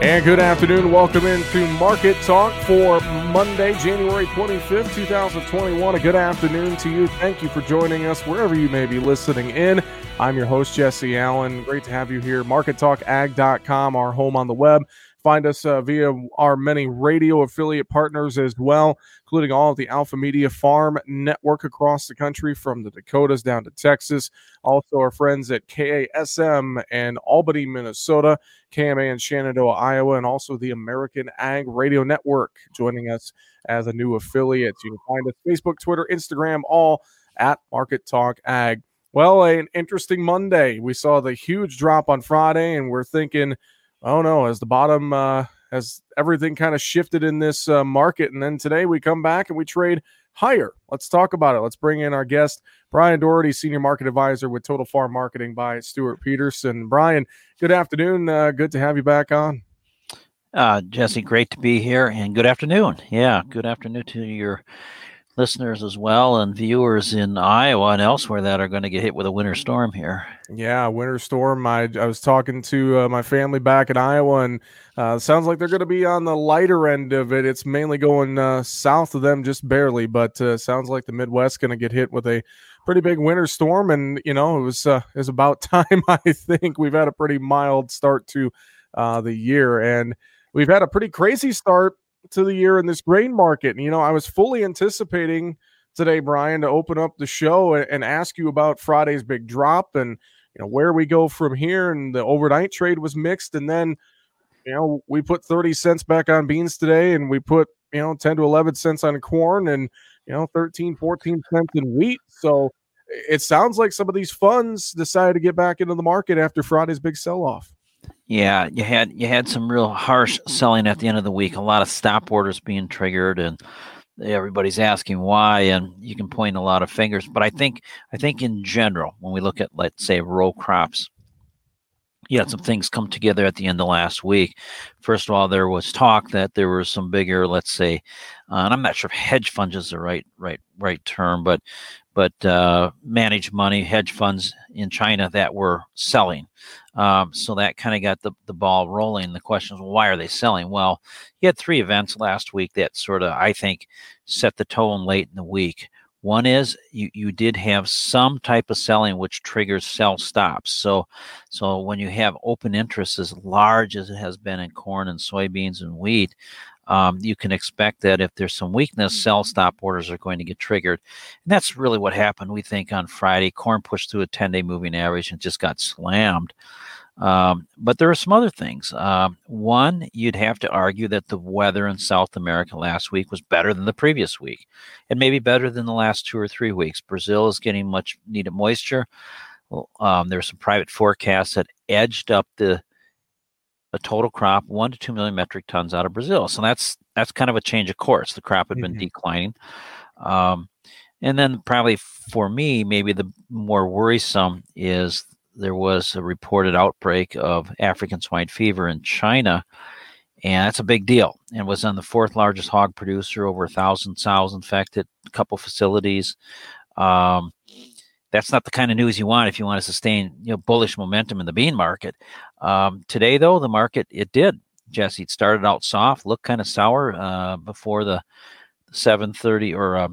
And good afternoon. Welcome into Market Talk for Monday, January 25th, 2021. A good afternoon to you. Thank you for joining us wherever you may be listening in. I'm your host, Jesse Allen. Great to have you here. MarketTalkAg.com, our home on the web. Find us via our many radio affiliate partners as well, including all of the Alpha Media Farm Network across the country from the Dakotas down to Texas. Also our friends at KASM and Albany, Minnesota, KMA in Shenandoah, Iowa, and also the American Ag Radio Network joining us as a new affiliate. You can find us Facebook, Twitter, Instagram, all at Market Talk Ag. Well, an interesting Monday. We saw the huge drop on Friday, and we're thinking, oh no, as the bottom, has everything kind of shifted in this market. And then today we come back and we trade higher. Let's talk about it. Let's bring in our guest, Brian Doherty, Senior Market Advisor with Total Farm Marketing by Stuart Peterson. Brian, good afternoon. Good to have you back on. Jesse, great to be here, and good afternoon. Yeah, good afternoon to your listeners as well and viewers in Iowa and elsewhere that are going to get hit with a winter storm here. Yeah, winter storm. I was talking to my family back in Iowa, and sounds like they're going to be on the lighter end of it. It's mainly going south of them just barely, but sounds like the Midwest going to get hit with a pretty big winter storm. And, you know, it was about time. I think we've had a pretty mild start to the year, and we've had a pretty crazy start to the year in this grain market. And, you know, I was fully anticipating today, Brian, to open up the show and ask you about Friday's big drop and, you know, where we go from here. And the overnight trade was mixed. And then, you know, we put 30 cents back on beans today, and we put, you know, 10 to 11 cents on corn, and, you know, 13, 14 cents in wheat. So it sounds like some of these funds decided to get back into the market after Friday's big sell-off. Yeah, you had some real harsh selling at the end of the week. A lot of stop orders being triggered, and everybody's asking why. And you can point a lot of fingers, but I think in general, when we look at, let's say, row crops, you had some things come together at the end of last week. First of all, there was talk that there were some bigger, let's say, and I'm not sure if hedge funds is the right term, but managed money hedge funds in China that were selling. So that kind of got the ball rolling. The question is, well, why are they selling? Well, you had three events last week that sort of, I think, set the tone late in the week. One is you did have some type of selling which triggers sell stops. So when you have open interest as large as it has been in corn and soybeans and wheat, you can expect that if there's some weakness, sell stop orders are going to get triggered. And that's really what happened, we think, on Friday. Corn pushed through a 10-day moving average and just got slammed. But there are some other things. One, you'd have to argue that the weather in South America last week was better than the previous week, and maybe better than the last 2 or 3 weeks. Brazil is getting much needed moisture. There's some private forecasts that edged up a total crop 1 to 2 million metric tons out of Brazil. So that's kind of a change of course. The crop had been declining. And then probably for me, maybe the more worrisome is there was a reported outbreak of African swine fever in China, and that's a big deal. And was on the 4th largest hog producer, over 1,000 sows infected, a couple facilities. That's not the kind of news you want if you want to sustain, you know, bullish momentum in the bean market. Today, though, the market, it did, Jesse. It started out soft, looked kind of sour before the 7:30 or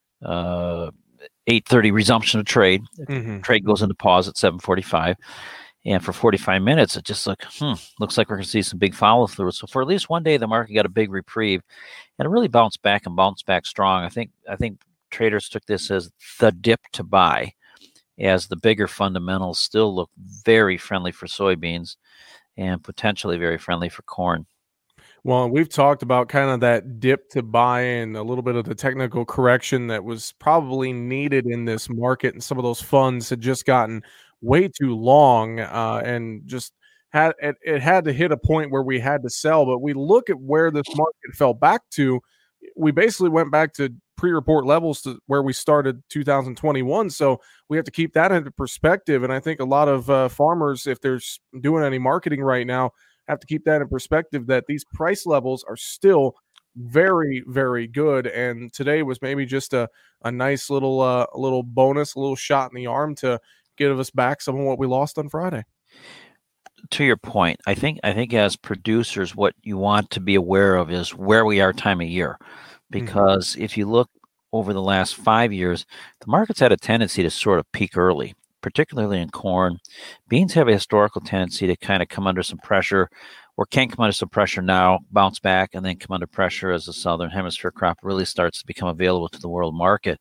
8:30 resumption of trade. Trade goes into pause at 7:45. And for 45 minutes, it just looks like we're going to see some big follow through. So for at least one day, the market got a big reprieve, and it really bounced back strong. I think traders took this as the dip to buy, as the bigger fundamentals still look very friendly for soybeans and potentially very friendly for corn. Well, we've talked about kind of that dip to buy and a little bit of the technical correction that was probably needed in this market, and some of those funds had just gotten way too long and just had to hit a point where we had to sell. But we look at where this market fell back to. We basically went back to pre-report levels to where we started 2021. So we have to keep that into perspective. And I think a lot of farmers, if they're doing any marketing right now, have to keep that in perspective, that these price levels are still very, very good. And today was maybe just a nice little bonus, a little shot in the arm to give us back some of what we lost on Friday. to your point, I think as producers, what you want to be aware of is where we are time of year, because if you look over the last 5 years, the market's had a tendency to sort of peak early, particularly in corn. Beans have a historical tendency to kind of come under some pressure, or can come under some pressure now, bounce back, and then come under pressure as the Southern Hemisphere crop really starts to become available to the world market.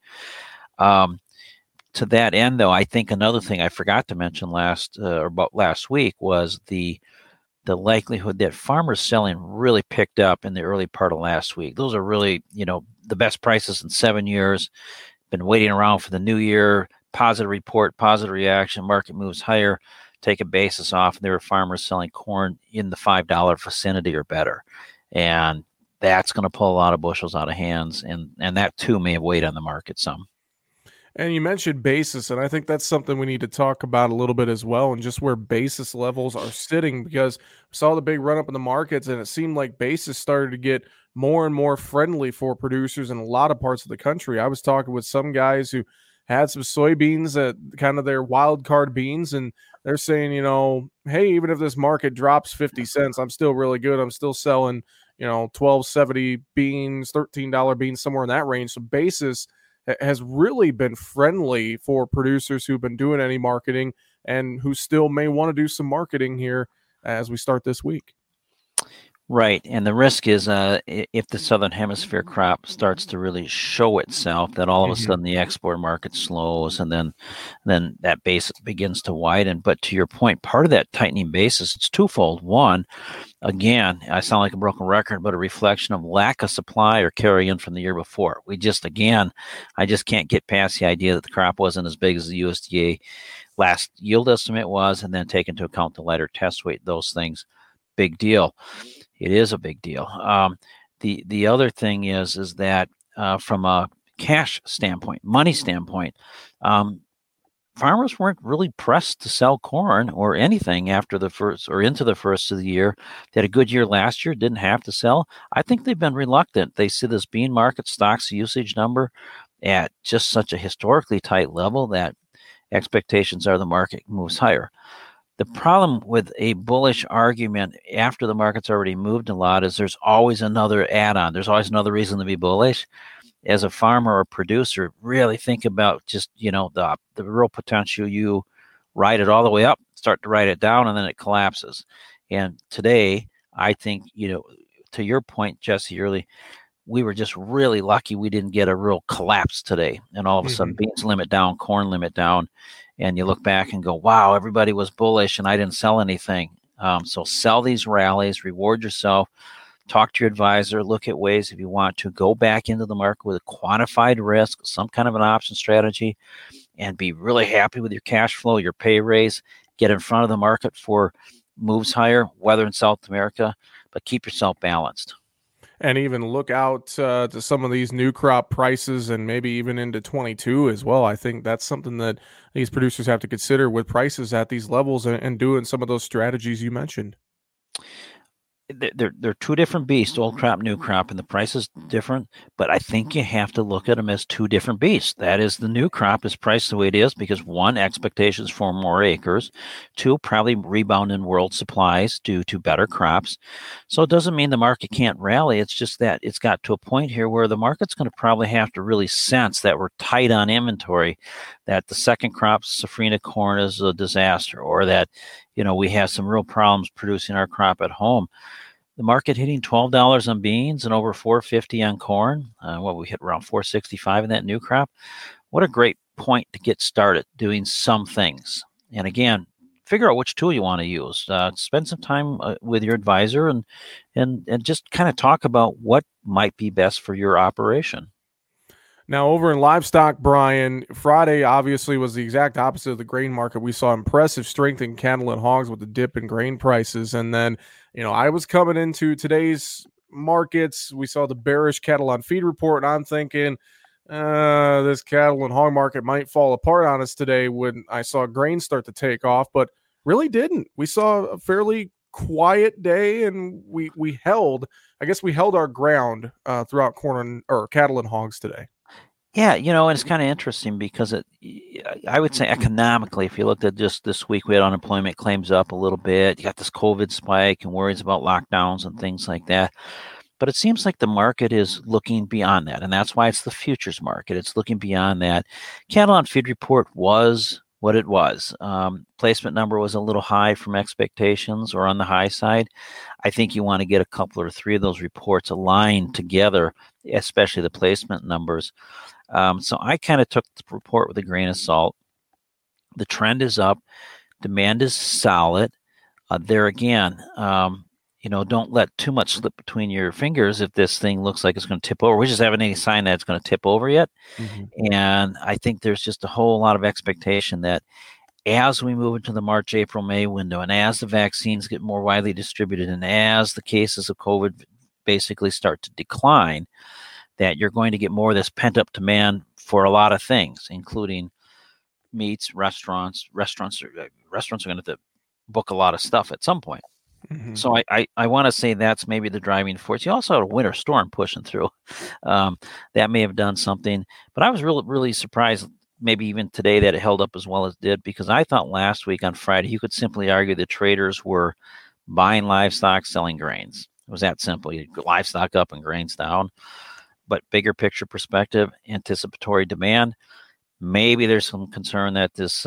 To that end, though, I think another thing I forgot to mention last week was the likelihood that farmers selling really picked up in the early part of last week. Those are really, the best prices in 7 years. Been waiting around for the new year. Positive report, positive reaction, market moves higher, take a basis off, and there were farmers selling corn in the $5 vicinity or better. And that's going to pull a lot of bushels out of hands, and that too may have weighed on the market some. And you mentioned basis, and I think that's something we need to talk about a little bit as well, and just where basis levels are sitting, because we saw the big run up in the markets, and it seemed like basis started to get more and more friendly for producers in a lot of parts of the country. I was talking with some guys who had some soybeans at kind of their wild card beans, and they're saying, hey, even if this market drops 50 cents, I'm still really good. I'm still selling, $12.70 beans, $13 beans, somewhere in that range. So basis has really been friendly for producers who've been doing any marketing and who still may want to do some marketing here as we start this week. Right. And the risk is if the Southern Hemisphere crop starts to really show itself, that all of a sudden the export market slows, and then that basis begins to widen. But to your point, part of that tightening basis, it's twofold. One, again, I sound like a broken record, but a reflection of lack of supply or carry in from the year before. I just can't get past the idea that the crop wasn't as big as the USDA last yield estimate was, and then take into account the lighter test weight, those things. Big deal. It is a big deal. The other thing is that from a cash standpoint, money standpoint, farmers weren't really pressed to sell corn or anything after the first or into the first of the year. They had a good year last year, didn't have to sell. I think they've been reluctant. They see this bean market stocks usage number at just such a historically tight level that expectations are the market moves higher. The problem with a bullish argument after the market's already moved a lot is there's always another add-on. There's always another reason to be bullish. As a farmer or producer, really think about just, the real potential. You ride it all the way up, start to ride it down, and then it collapses. And today, I think, to your point, Jesse, early, we were just really lucky we didn't get a real collapse today. And all of a sudden, beans limit down, corn limit down. And you look back and go, wow, everybody was bullish and I didn't sell anything. So sell these rallies, reward yourself, talk to your advisor, look at ways if you want to go back into the market with a quantified risk, some kind of an option strategy, and be really happy with your cash flow, your pay raise, get in front of the market for moves higher, whether in South America, but keep yourself balanced. And even look out to some of these new crop prices and maybe even into 22 as well. I think that's something that these producers have to consider with prices at these levels and doing some of those strategies you mentioned. They're two different beasts, old crop, new crop, and the price is different. But I think you have to look at them as two different beasts. That is, the new crop is priced the way it is because, one, expectations for more acres. Two, probably rebound in world supplies due to better crops. So it doesn't mean the market can't rally. It's just that it's got to a point here where the market's going to probably have to really sense that we're tight on inventory, that the second crop, safrinha corn, is a disaster, or that, we have some real problems producing our crop at home. The market hitting $12 on beans and over $4.50 on corn. We hit around $4.65 in that new crop. What a great point to get started doing some things. And again, figure out which tool you want to use. Spend some time with your advisor and just kind of talk about what might be best for your operation. Now, over in livestock, Brian, Friday obviously was the exact opposite of the grain market. We saw impressive strength in cattle and hogs with the dip in grain prices. And then, I was coming into today's markets. We saw the bearish cattle on feed report, and I'm thinking this cattle and hog market might fall apart on us today when I saw grain start to take off, but really didn't. We saw a fairly quiet day, and we held our ground throughout corn or cattle and hogs today. Yeah, and it's kind of interesting because I would say economically, if you looked at just this week, we had unemployment claims up a little bit. You got this COVID spike and worries about lockdowns and things like that. But it seems like the market is looking beyond that. And that's why it's the futures market. It's looking beyond that. Cattle on feed report was what it was. Placement number was a little high from expectations or on the high side. I think you want to get a couple or three of those reports aligned together, especially the placement numbers. So I kind of took the report with a grain of salt. The trend is up. Demand is solid. There again, don't let too much slip between your fingers if this thing looks like it's going to tip over. We just haven't any sign that it's going to tip over yet. Mm-hmm. And I think there's just a whole lot of expectation that as we move into the March, April, May window, and as the vaccines get more widely distributed, and as the cases of COVID basically start to decline, that you're going to get more of this pent-up demand for a lot of things, including meats, restaurants. Restaurants are going to have to book a lot of stuff at some point. Mm-hmm. So I want to say that's maybe the driving force. You also had a winter storm pushing through. That may have done something. But I was really, really surprised, maybe even today, that it held up as well as it did, because I thought last week on Friday, you could simply argue that traders were buying livestock, selling grains. It was that simple. You livestock up and grains down. But bigger picture perspective, anticipatory demand. Maybe there's some concern that this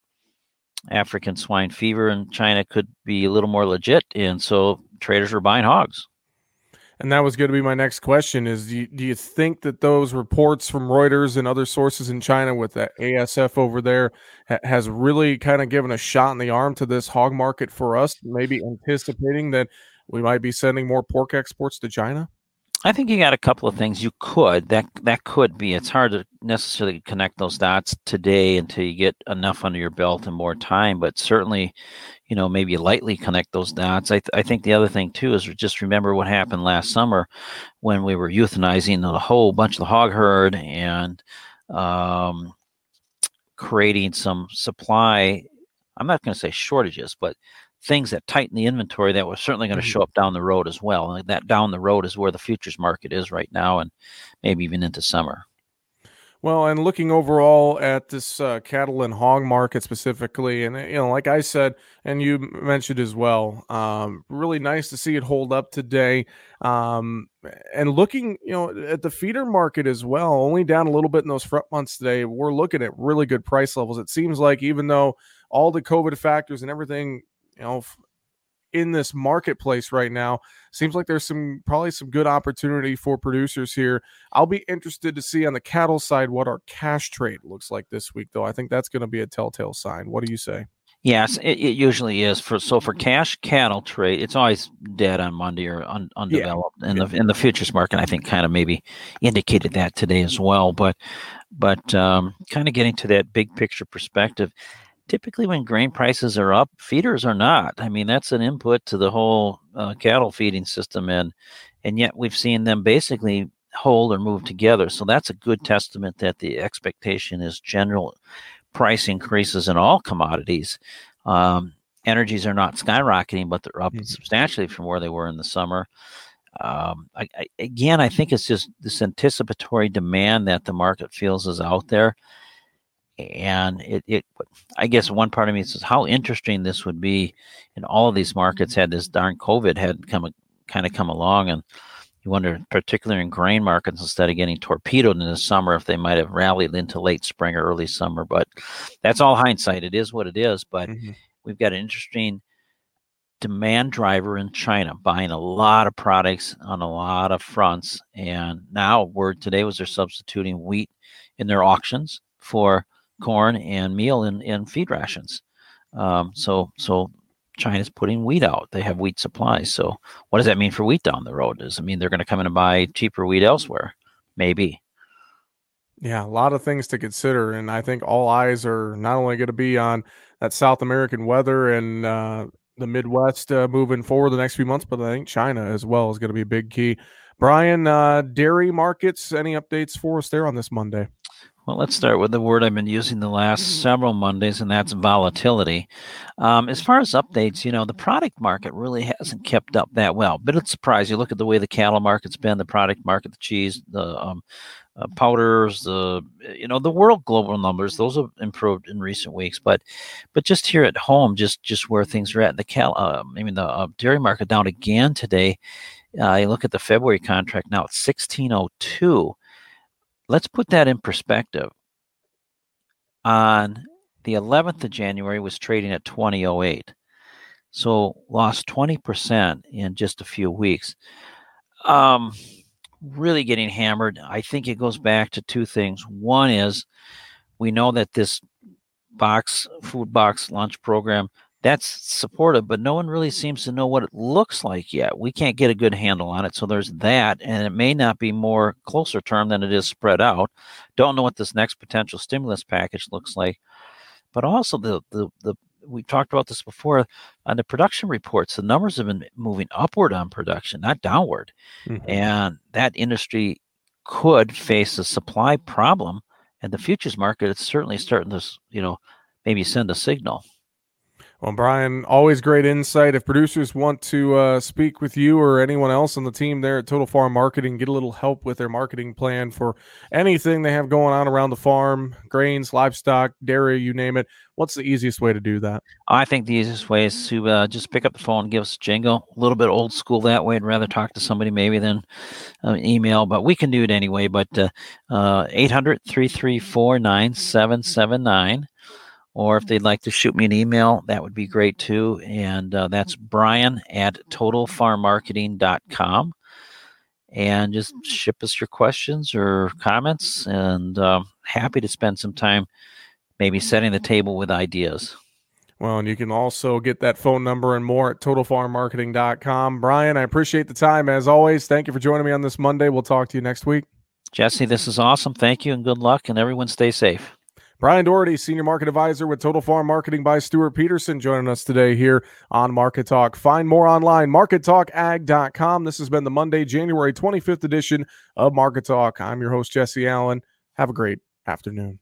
African swine fever in China could be a little more legit, and so traders were buying hogs. And that was going to be my next question: is do you think that those reports from Reuters and other sources in China with the ASF over there has really kind of given a shot in the arm to this hog market for us, maybe anticipating that we might be sending more pork exports to China? I think you got a couple of things you could. That could be. It's hard to necessarily connect those dots today until you get enough under your belt and more time. But certainly, maybe lightly connect those dots. I think the other thing too is just remember what happened last summer when we were euthanizing a whole bunch of the hog herd and creating some supply. I'm not going to say shortages, but things that tighten the inventory that were certainly going to show up down the road as well. And that down the road is where the futures market is right now, and maybe even into summer. Well, and looking overall at this cattle and hog market specifically, and like I said, and you mentioned as well, really nice to see it hold up today. And looking, at the feeder market as well, only down a little bit in those front months today. We're looking at really good price levels. It seems like even though all the COVID factors and everything, in this marketplace right now, seems like there's probably some good opportunity for producers here. I'll be interested to see on the cattle side what our cash trade looks like this week, though. I think that's going to be a telltale sign. What do you say? Yes, it usually is. For cash cattle trade, it's always dead on Monday or undeveloped. Yeah. In the futures market, I think kind of maybe indicated that today as well. But kind of getting to that big picture perspective. Typically, when grain prices are up, feeders are not. I mean, that's an input to the whole cattle feeding system, and yet we've seen them basically hold or move together. So that's a good testament that the expectation is general price increases in all commodities. Energies are not skyrocketing, but they're up substantially from where they were in the summer. I think it's just this anticipatory demand that the market feels is out there. And I guess one part of me says how interesting this would be in all of these markets had this darn COVID had come along, and you wonder, particularly in grain markets, instead of getting torpedoed in the summer, if they might have rallied into late spring or early summer. But that's all hindsight. It is what it is. But we've got an interesting demand driver in China, buying a lot of products on a lot of fronts. And now word today was they're substituting wheat in their auctions for corn and meal in feed rations. So China's putting wheat out. They have wheat supplies. So what does that mean for wheat down the road? Does it mean they're going to come in and buy cheaper wheat elsewhere? Maybe. Yeah, a lot of things to consider. And I think all eyes are not only going to be on that South American weather and the Midwest moving forward the next few months, but I think China as well is going to be a big key. Brian, dairy markets, any updates for us there on this Monday? Well, let's start with the word I've been using the last several Mondays, and that's volatility. As far as updates, the product market really hasn't kept up that well. But it's a surprise. You look at the way the cattle market's been, the product market, the cheese, the powders, the world global numbers, those have improved in recent weeks. But just here at home, just where things are at, the dairy market down again today. You look at the February contract now, it's 1602. Let's put that in perspective. On the 11th of January was trading at 2008. So lost 20% in just a few weeks. Really getting hammered. I think it goes back to two things. One is we know that this food box lunch program, that's supportive, but no one really seems to know what it looks like yet. We can't get a good handle on it. So there's that, and it may not be more closer term than it is spread out. Don't know what this next potential stimulus package looks like. But also we talked about this before on the production reports, the numbers have been moving upward on production, not downward. Mm-hmm. And that industry could face a supply problem, and the futures market is certainly starting to, maybe send a signal. Well, Brian, always great insight. If producers want to speak with you or anyone else on the team there at Total Farm Marketing, get a little help with their marketing plan for anything they have going on around the farm, grains, livestock, dairy, you name it, what's the easiest way to do that? I think the easiest way is to just pick up the phone and give us a jingle. A little bit old school that way. I'd rather talk to somebody maybe than email, but we can do it anyway. But 800-334-9779. Or if they'd like to shoot me an email, that would be great too. And that's brian@totalfarmmarketing.com. And just ship us your questions or comments, and happy to spend some time maybe setting the table with ideas. Well, and you can also get that phone number and more at totalfarmmarketing.com. Brian, I appreciate the time as always. Thank you for joining me on this Monday. We'll talk to you next week. Jesse, this is awesome. Thank you and good luck, and everyone stay safe. Brian Doherty, Senior Market Advisor with Total Farm Marketing by Stuart Peterson, joining us today here on Market Talk. Find more online, markettalkag.com. This has been the Monday, January 25th edition of Market Talk. I'm your host, Jesse Allen. Have a great afternoon.